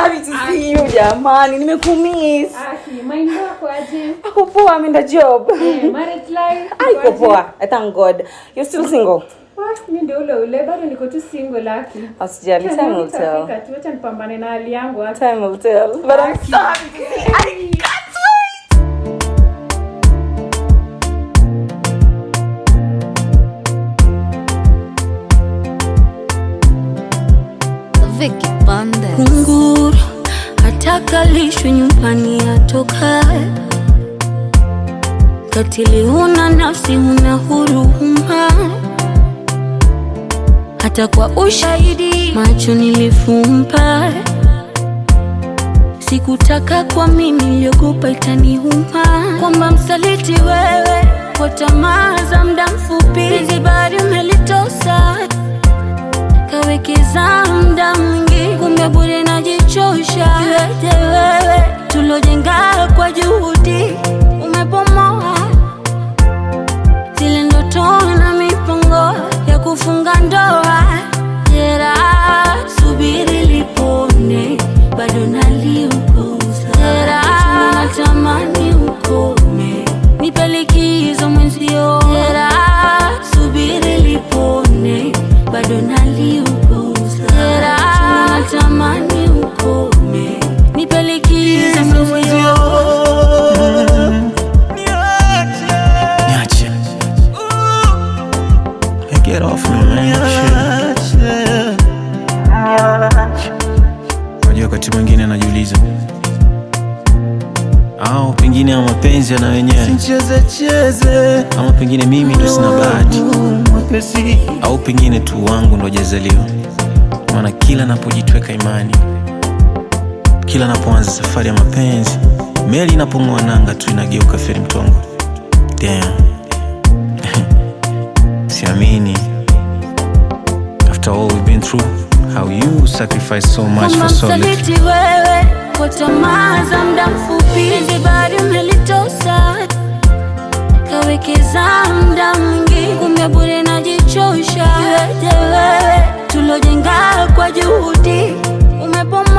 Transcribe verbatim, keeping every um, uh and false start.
sorry to see you jamani, nimekumiss. Aki, mind wako aje? Ako poa, I'm in the job. Eh, marriage life. Ako poa. I thank God. You're still single? What? Mimi ndio ule ule bado niko tu single laki. Asijali, time will tell. Tuacha nipambane na hali yangu hapa. Time will tell. But I'm sorry to see you. I can't wait. Vicky Bande. Kunguru hataka lishwe nyumbani atoka. Katili huna nafsi, huna huruma. Hata kwa ushahidi macho nilifumba. Sikutaka kwa mimi, niliogopa itaniuma. Kwamba msaliti wewe kwa tamaa za muda mfupi. Penzi bado umelitosa, kawekeza muda mwingi, kumbe bure najichosha. Yote wewe tulojenga kwa juhudi umebomoa. Zile ndoto na mipango ya kufunga ndoa. Jera subiri lipone, bado naliuguza. Jera natamani ukome, nipe likizo mwenzio. Jera subiri lipone, bado naliuguza. Jera natamani ukome, nipe likizo mwenzio. Niache. Hey, get off me, man. Shit. Unajua wakati mwingine najiuliza, au pengine ya mapenzi yana wenyewe. Sicheze cheze. Ama pengine mimi ndo sina bahati. Au pengine tu wangu ndo hajazaliwa. Maana kila napojitweka imani, kila napoanza safari ya mapenzi, meli inapong'oa nanga tu inageuka feri mtongo. Damn. Siamini. After all we've been through, how you sacrifice so much for so little. Msaliti wewe kwa tamaa za muda mfupi. Penzi bado umelitosa, kawekeza muda mwingi, kumbe bure najichosha. Yote wewe tulojenga kwa juhudi umebomoa.